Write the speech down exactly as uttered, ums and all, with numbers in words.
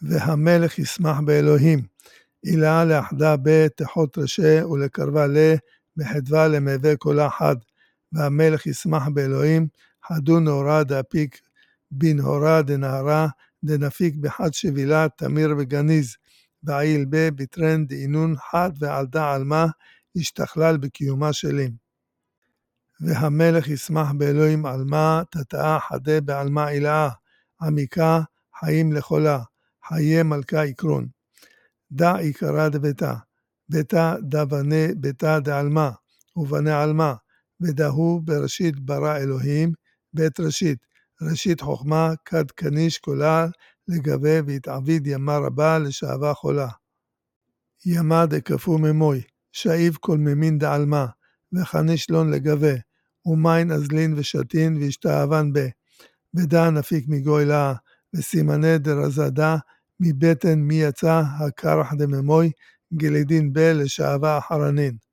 והמלך ישמח באלוהים, אילה לאחדה ב תחות רשה ולקרבה ל, בחדווה למהווה כל אחד, והמלך ישמח באלוהים, חדו נהורה דאפיק בנהורה דנהרה, דנפיק בחד שבילה תמיר וגניז, ועיל ב בטרן דאינון חד ועלדה עלמה, ישתכלל בקיומה שלים. והמלך ישמח באלוהים עלמה, תתאה חדה בעלמה אילאה, עמיקה חיים לכלה, חיי מלכה יקרון. דע עיקרה דביתה, ביתה דבנה ביתה דעלמה, ובנה עלמה, ודהו בראשית ברא אלוהים, בית ראשית, ראשית חוכמה, כד כניש כולה, לגבי והתעביד ימה רבה לשעבה חולה. ימה דקפו ממוי, שאיב כל ממין דעלמה, וחניש לון לגבי, ומיין אזלין ושתין וישתאבן בה, ודע נפיק מגוי לה, וסימני דרזדה, מבטן מי יצא הקרח דממוי, גלידין בה לשעבה אחרנין.